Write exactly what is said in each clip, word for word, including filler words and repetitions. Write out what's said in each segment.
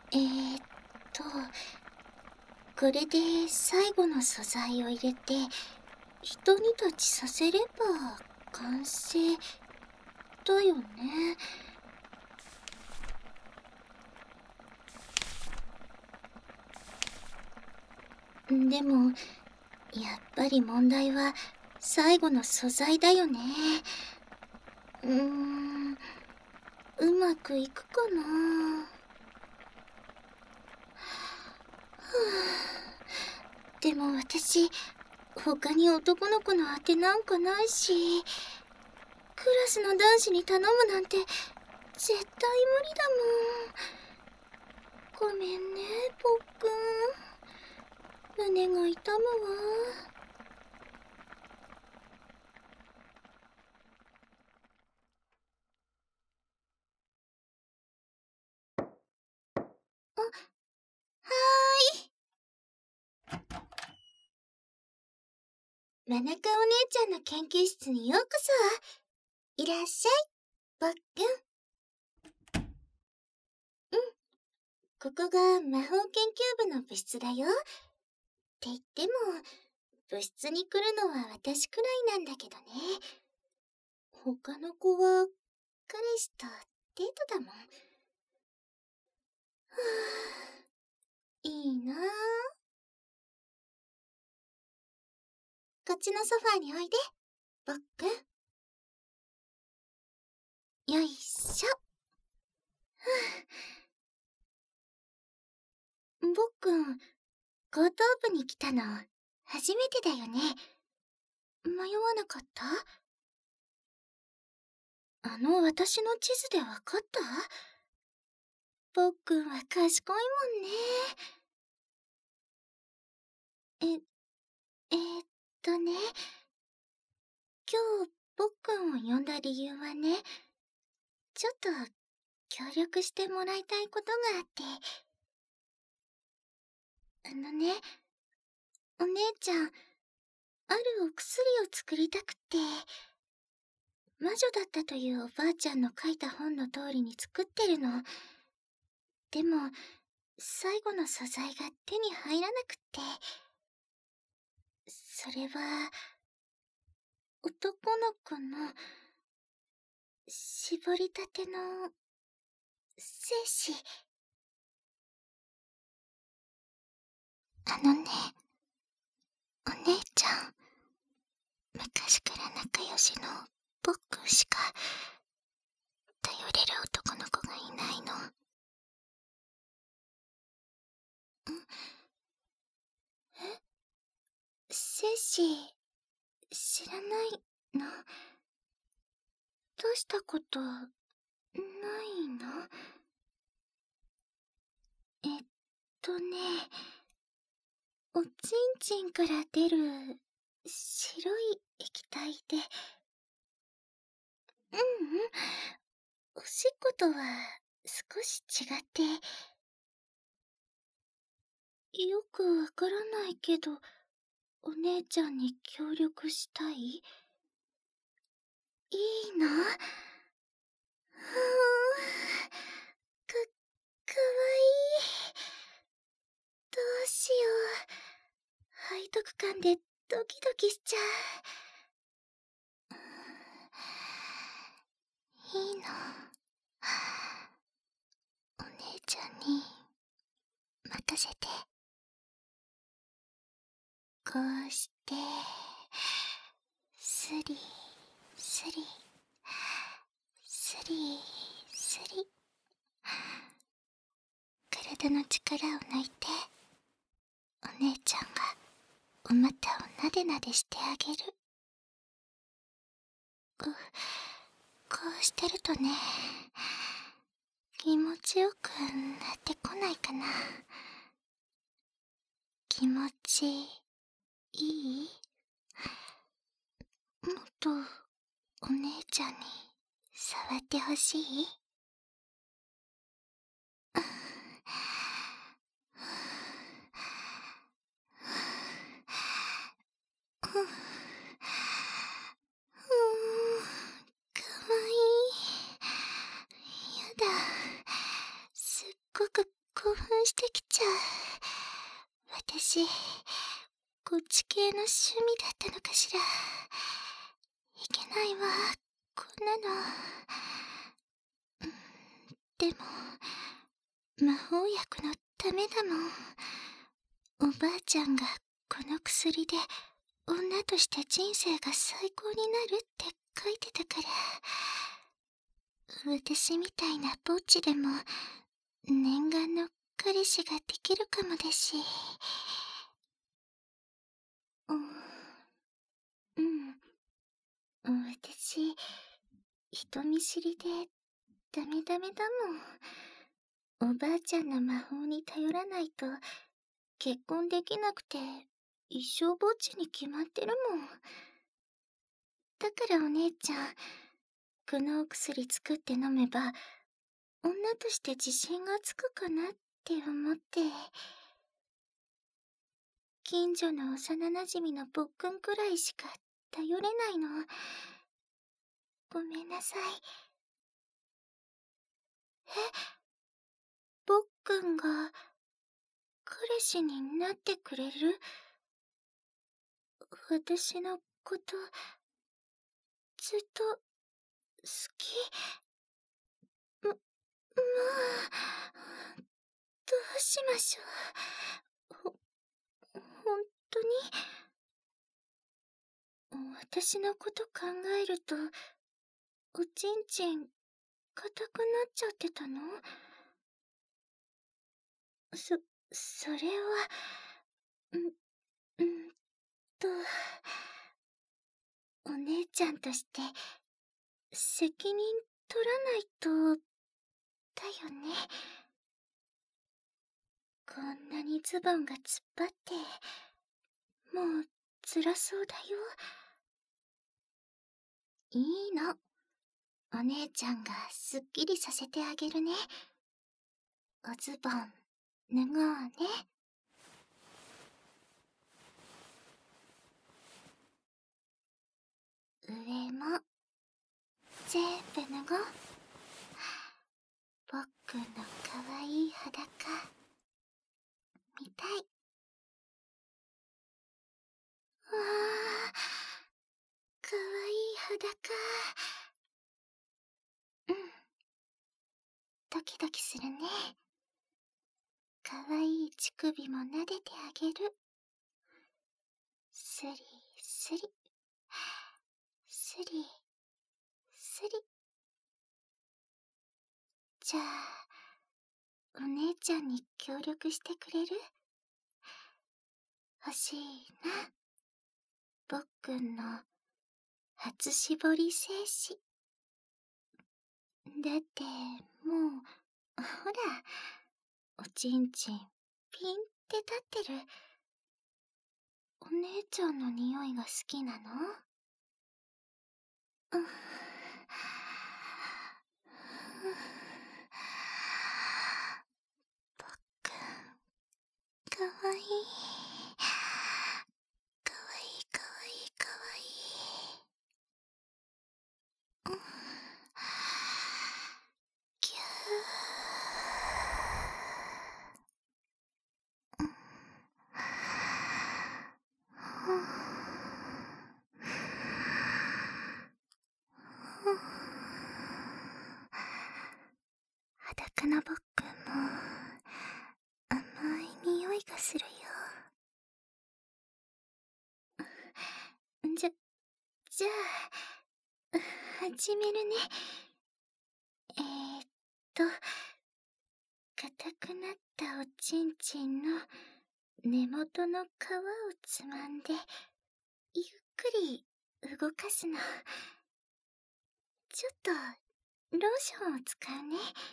えーっと、これで最後の素材を入れて、一煮立ちさせれば完成だよね。でも、やっぱり問題は最後の素材だよね。うーん、うまくいくかな。はあ、でも私、他に男の子の当てなんかないし、クラスの男子に頼むなんて絶対無理だもん。ごめんね、ぽっくん。胸が痛むわ。あ、はーい。マナカお姉ちゃんの研究室にようこそ。いらっしゃい、ぽっくん。うん、ここが魔法研究部の部室だよ。って言っても、部室に来るのは私くらいなんだけどね。他の子は彼氏とデートだもん。はぁ、いいなぁ。こっちのソファーにおいで、ぽっくん。よいしょ。ぼっくん、高等部に来たの初めてだよね。迷わなかった？あの私の地図でわかった？ぼっくんは賢いもんね。え、えー、っとね、今日ぼっくんを呼んだ理由はね、ちょっと協力してもらいたいことがあって。あのね、お姉ちゃん、あるお薬を作りたくって、魔女だったというおばあちゃんの書いた本の通りに作ってるの。でも、最後の素材が手に入らなくって。それは、男の子の、絞りたての、精子。あのね、お姉ちゃん、昔から仲良しのぼっくんしか、頼れる男の子がいないの。ん？え？精子、知らないの？どうしたことないの？えっとね、おちんちんから出る白い液体で。ううん、おしっことは少し違って。よくわからないけど、お姉ちゃんに協力したい？いいの？ふーん、か、かわいい。どうしよう。背徳感でドキドキしちゃう。いいの？お姉ちゃんに任せて。こうして、スリスリ、スリスリ。体の力を抜いて、お姉ちゃんがお股をなでなでしてあげる。ここうしてるとね、気持ちよくなってこないかな。気持ちいい？もっとお姉ちゃんに触ってほしい？うん、かわいい。やだ、すっごく興奮してきちゃう。私、こっち系の趣味だったのかしら。いけないわ、こんなの。でも、魔法薬のためだもん。おばあちゃんがこの薬で女として人生が最高になるって書いてたから。私みたいなぼっちでも念願の彼氏ができるかもだし。うん。うん。私、人見知りでダメダメだもん。おばあちゃんの魔法に頼らないと結婚できなくて一生ぼっちに決まってるもん。だからお姉ちゃん、このお薬作って飲めば女として自信がつくかなって思って。近所の幼なじみのぼっくんくらいしか頼れないの。ごめんなさい。え、ぼっくんが彼氏になってくれる？私のこと、ずっと、好き？も、もう、どうしましょう。ほ、ほんとに？私のこと考えると、おちんちん、硬くなっちゃってたの？そ、それは、ん、んと、お姉ちゃんとして、責任取らないと、だよね。こんなにズボンが突っ張って、もう、辛そうだよ。いいの。お姉ちゃんがすっきりさせてあげるね。おズボン、脱ごうね。上も、全部脱ごう。ぼっくんのかわいい裸、見たい。わあ、かわいい裸。うん。ドキドキするね。かわいい乳首も撫でてあげる。スリスリ。スリスリ。じゃあ、お姉ちゃんに協力してくれる？欲しいな。ぼっくんの初絞り精子。だって、もう、ほら、おちんちん、ピンって立ってる。お姉ちゃんの匂いが好きなの？うん。ぼっくん、かわいい。かわいいかわいいかわいい。うん。ぎゅー。うん。裸のぼっくんも甘い匂いがするよ。じゃ、じゃあ、始めるね。えーっと、硬くなったおちんちんの根元の皮をつまんで、ゆっくり動かすの。ちょっと、ローションを使うね。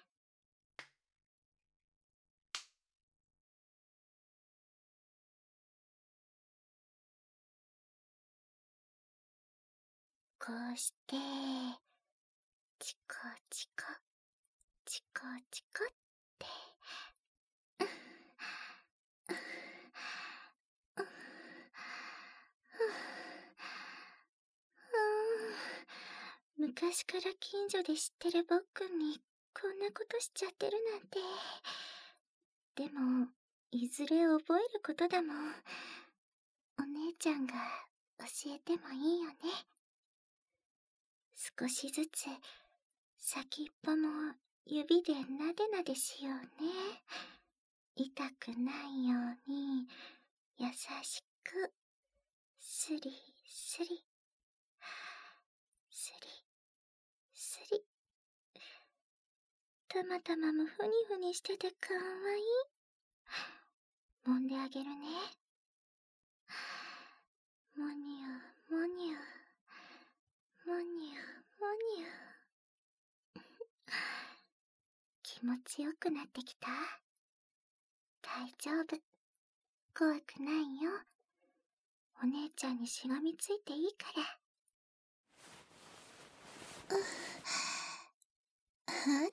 こうして、チコチコ、チコチコって。昔から近所で知ってるぼっくんにこんなことしちゃってるなんて。 でも、いずれ覚えることだもん。お姉ちゃんが教えてもいいよね。少しずつ、先っぽも指でなでなでしようね。痛くないように、優しく、スリスリ、スリスリ。たまたまもふにふにしててかわいい。揉んであげるね。もにゅもにゅ、もにゅもにゅ。気持ちよくなってきた？大丈夫。怖くないよ。お姉ちゃんにしがみついていいから。うっ。あ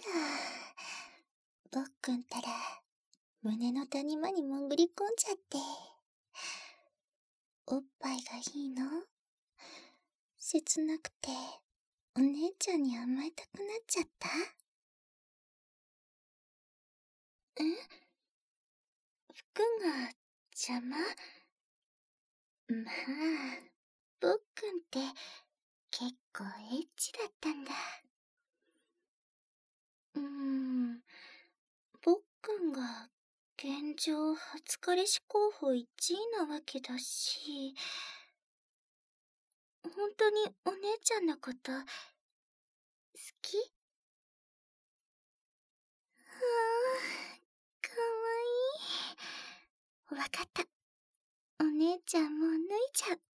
ら。ぼっくんたら、胸の谷間に潜り込んじゃって。おっぱいがいいの？切なくて、お姉ちゃんに甘えたくなっちゃった？え？服が邪魔？まあ、ぼっくんって結構エッチだったんだ。うーん、ぼっくんが現状初彼氏候補いちいなわけだし、本当にお姉ちゃんのこと好き？はあ、かわいい。わかった。お姉ちゃんも脱いじゃう。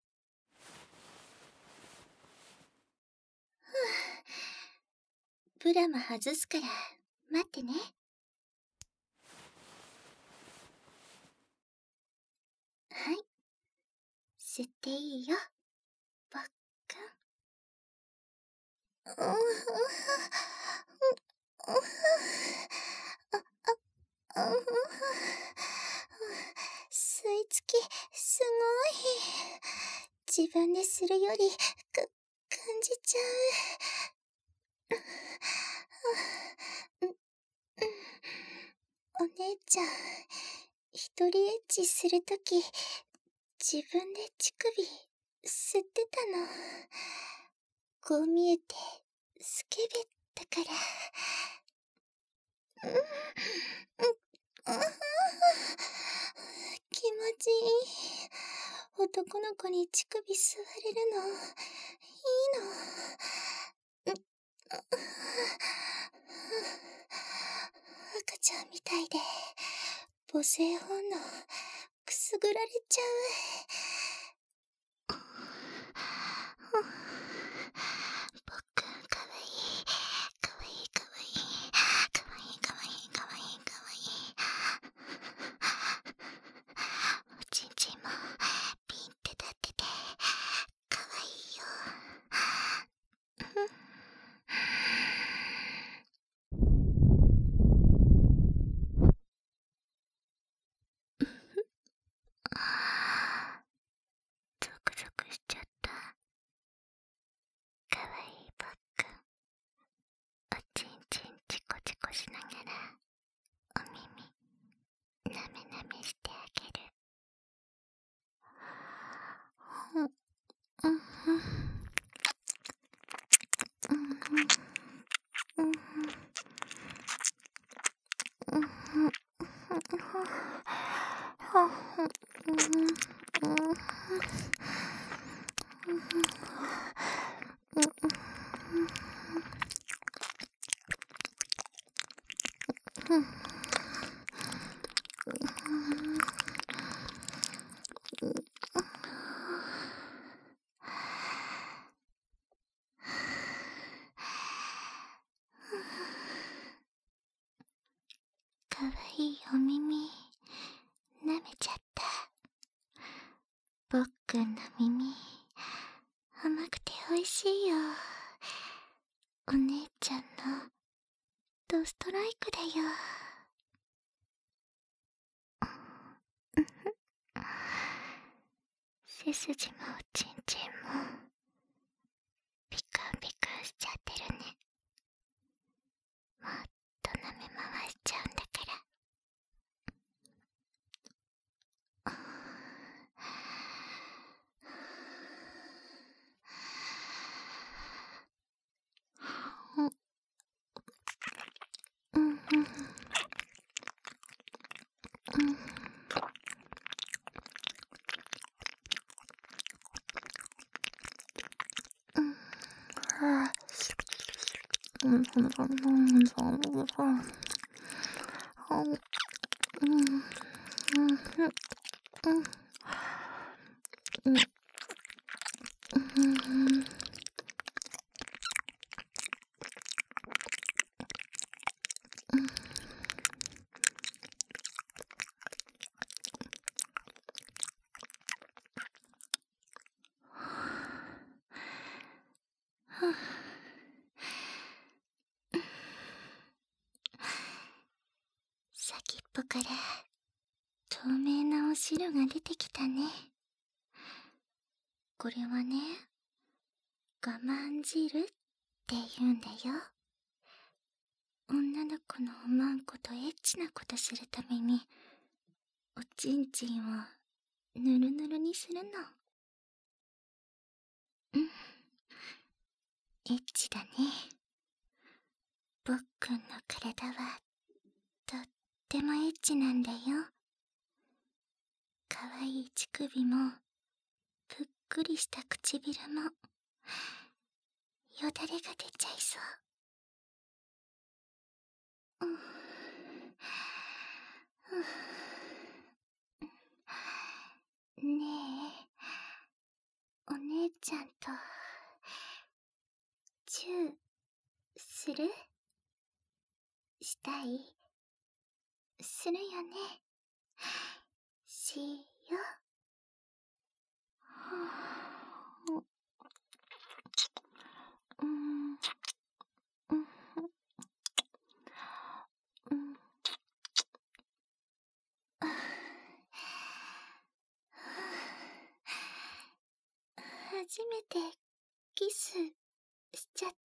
ふぅ。ブラも外すから待ってね。はい。吸っていいよ、ぼっくん。うううう吸い付き、すごい。自分でするより、か、感じちゃう。う、うん。お姉ちゃん、一人エッチするとき、自分で乳首、吸ってたの。こう見えて、スケベだから。うん、うん、ああ、気持ちいい。男の子に乳首吸われるの、いいの。うん、あ、赤ちゃんみたいで、母性本能、くすぐられちゃう。ぼっくんかわいい。かわいいかわいい。かわいいかわいいかわいいかわいい。おちんちんもピンって立ってて、かわいいよ。ゾクゾクしちゃった。かわいいぼっくん。おちんちんチコチコしながら、お耳、なめなめしてあげる。うん、うん、うん、うん、うん、うん、うん、かわいいお耳、舐めちゃった。ぼっくんの耳、甘くておいしいよ。お姉ちゃんのドストライクだよ。背筋もおちんちんもピカンピカンしちゃってるね。もっと舐め回しちゃうんだから。 先っぽから透明なお汁が出てきたね。これはね、我慢汁って言うんだよ。女の子の思わんことエッチなことするためにおちんちんをぬるぬるにするの。うん、エッチだね。ぼっくんの体はとってもエッチなんだよ。かわいい乳首もぷっくりした唇もよだれが出ちゃいそう。うん、うん、ねえ、お姉ちゃんとチューする？したい？するよね。しよう。うん、うん、うん。初めてキスしちゃった。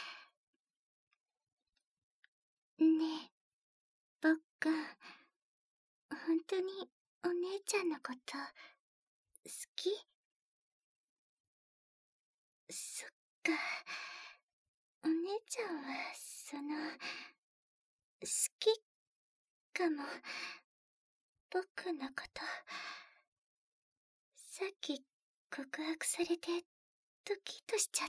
ねえ、ぼっくん、ほんとにお姉ちゃんのこと好き？そっか、お姉ちゃんはその好きかも。ぼっくんのこと。さっき告白されてドキッとしちゃった。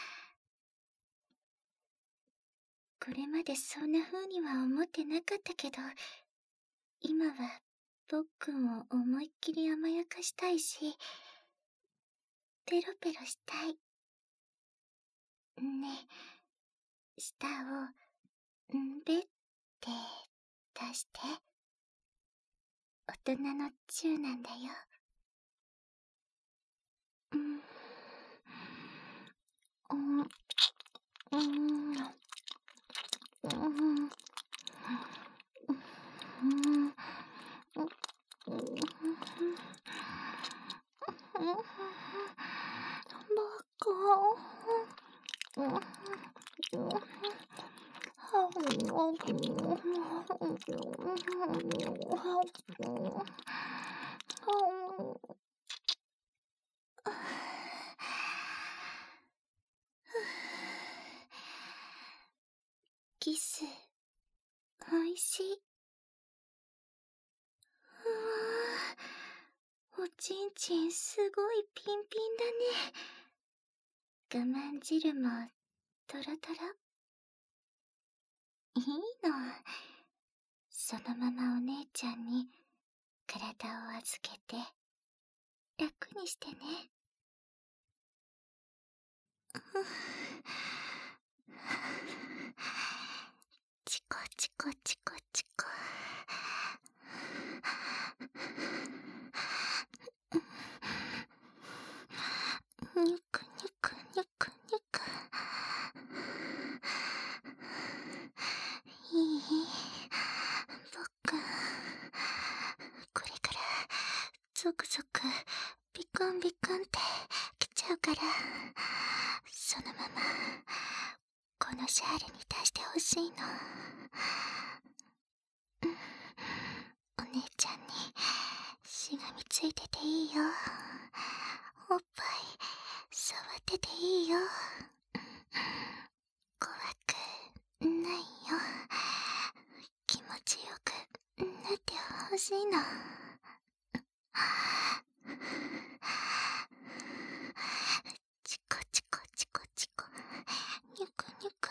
これまでそんな風には思ってなかったけど、今はぼっくんを思いっきり甘やかしたいし、ペロペロしたい。ねえ、舌をんべって出して。大人のチューなんだよ。うん、うん、うん、うん、キス、おいしい。うわぁ、おちんちんすごいピンピンだね。我慢汁もトロトロ。いいの。そのままお姉ちゃんに体を預けて楽にしてね。チコチコチコチコ。ニュクニュクニュクニュク。いい？ぼっくん、これからゾクゾクビクンビクンってきちゃうから、そのままこのシャールに出してほしいの。うん、お姉ちゃんにしがみついてていいよ。おっぱい触ってていいよ。怖くないよ。 しいの。チコチコチコチコ、ニュクニュク、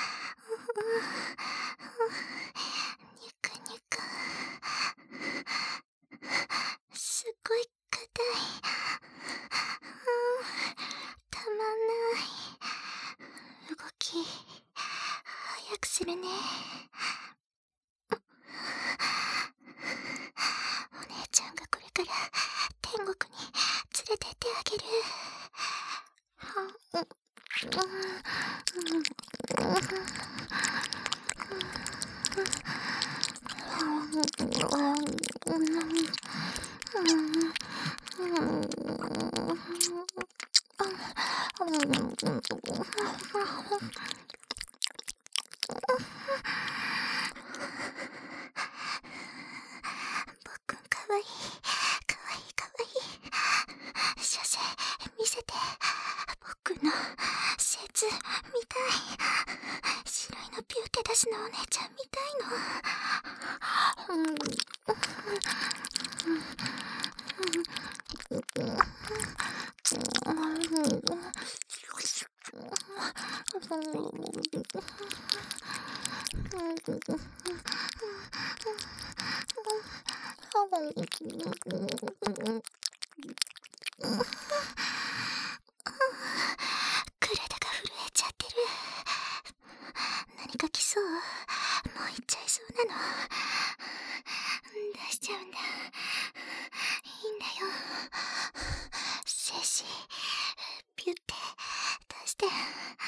ニュクニュク、すごい硬い。たまんない。動き早くするね。お姉ちゃんがこれから天国に連れてってあげる。僕かわいい、かわいい、かわいい。射精見せて。僕のセツ見たい。白いのピューって出すのお姉ちゃん見たいの。体が震えちゃってる。何か来そう。もう行っちゃいそうなの。出しちゃうんだ。いいんだよ。精子ピュって出して。か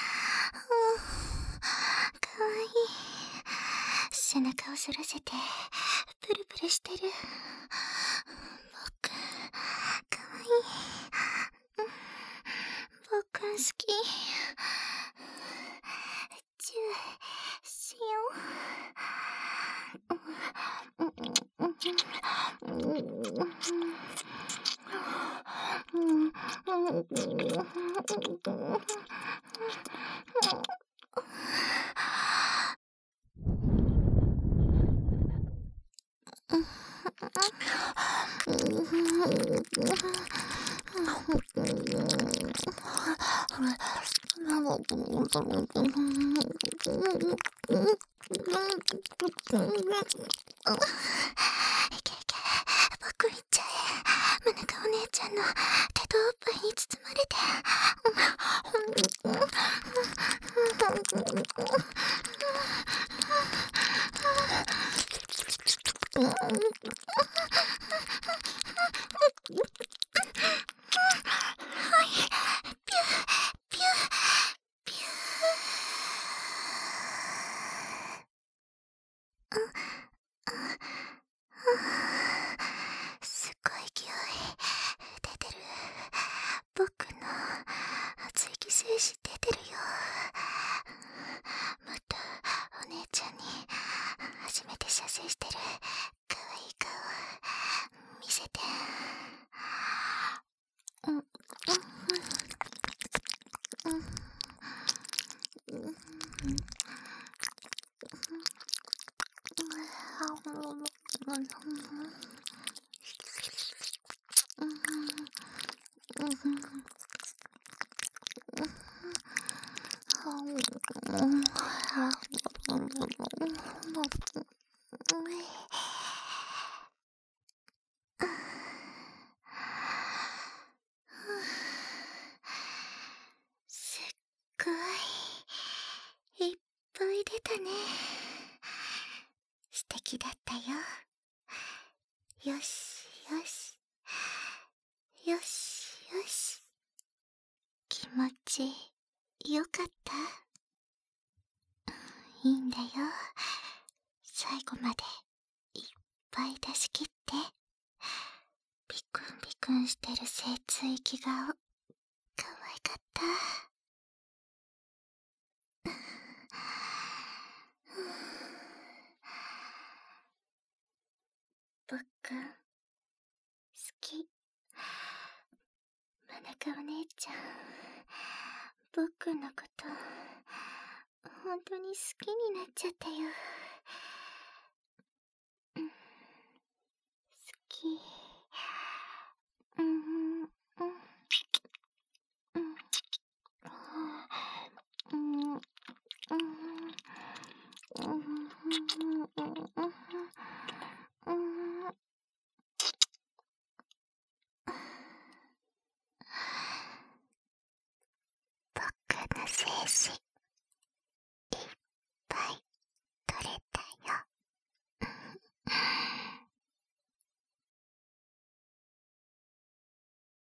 わいい。背中を反らせてプルプルしてる。僕かわいい。僕好き。チューしよう。いけいけ、僕行っちゃえ。マナカお姉ちゃんの手とおっぱいに包まれて。はい、ピューピューピュー。すごい勢い出てる。僕の熱い精子出てるよ。もっとお姉ちゃんに初めて射精してるかわいい顔見せて。うんうんうんうんすっごいいっぱい出たね。素敵だったよ。よしよしよしよし。気持ちよかった？いいんだよ。最後までいっぱい出し切って。ビクンビクンしてる精椎顔、かわいかった。僕、好き。マナカお姉ちゃん、僕のこと、本当に好きになっちゃったよ。